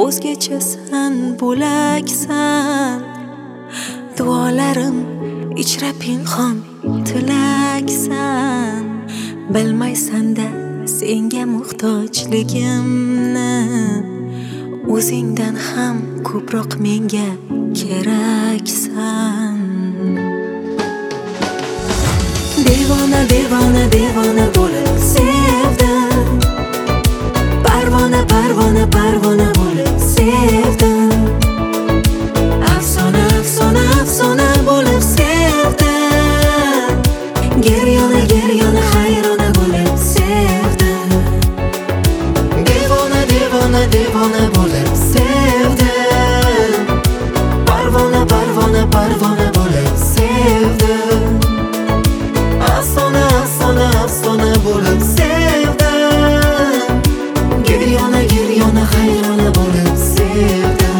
o'zgachasan, bo'laksan. Duolarim ichra pinhon tilaksan. Bilmaysan-da senga muhtojligimni, o'zingdan ham ko'proq menga keraksan. Devona, devona, devona bo'lib sevdim. Parvona, parvona, parvona bo'lib sevdim. Afsona, afsona, afsona bo'lib sevdim. Geryona, geryona, hayrona bo'lib sevdim. Devona, devona, devona bo'lib sevdim. Parvona, parvona, parvona bo'lib sevdim. Afsona, afsona, afsona bo'lib sevdim. Geryona, geryona, hayrona bo'lib sevdim.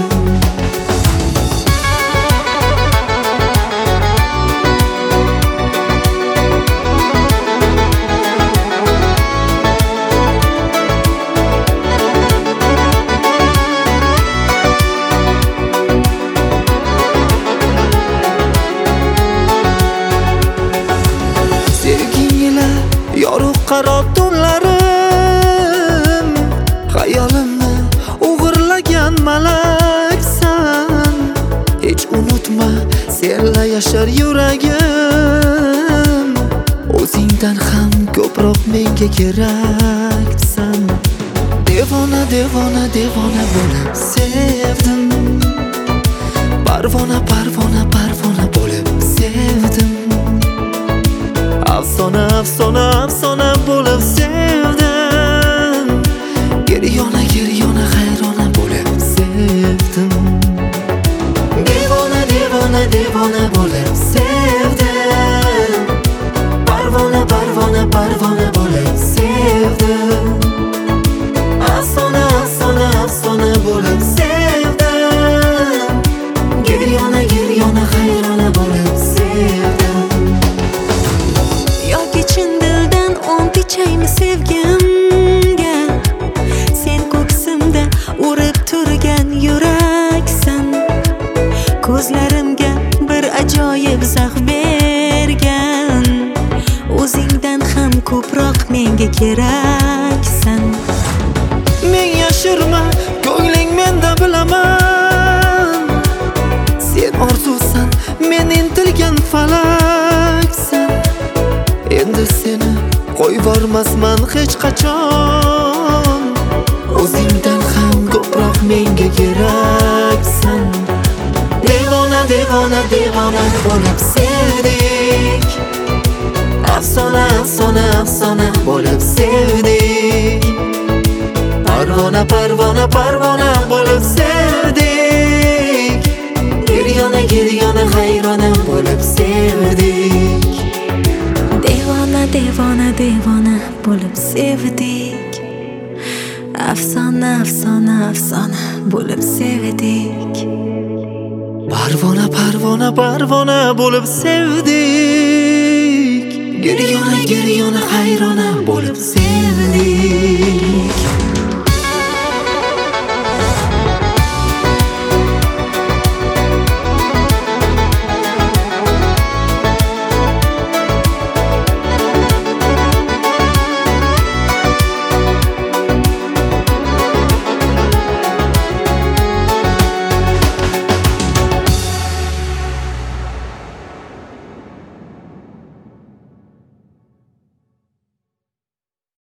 Yorug' qarob tunlarim, xayolimni o'g'irlagan malaksan. Hech unutma, senla yashar yuragim. O'zingdan ham ko'proq menga keraksan. Devona, devona, devona bo'lib sevdim. Parvona, parvona, parvona bo'lib sevdim. Afsona, afsona, afsona bo'lib sevdim. Geryona, geryona, hayrona bo'lib sevdim. Devona, devona, devona bo'lib sevdim. Parvona, parvona, parvona bo'lib sevdim. Afsona, afsona, afsona bo'lib sevdim. Geryona, geryona, hayrona bo'lib sevdim. Chaymi sevgimga, sen ko'ksimda urib turgan yuraksan. Ko'zlarimga bir ajoyib zavq bergan. O'zingdan ham ko'proq menga keraksan. Men yashirma, ko'ngling menda bilaman. Sen orzusan, men intilgan falaksan. Endi seni qo'yvormasman hech qachon. O'zingdan ham ko'proq menga keraksan. Devona, devona, devona bo'lib sevdik. Afsona, afsona, afsona bo'lib sevdik. Parvona, parvona, parvona bo'lib sevdik. Geryona, geryona, hayrona bo'lib sevdik. Devona, devona, devona bo'lib sevdik. Afsona, afsona, afsona bo'lib sevdik. Parvona, parvona, parvona bo'lib sevdik. Geryona, geryona, hayrona bo'lib sevdik.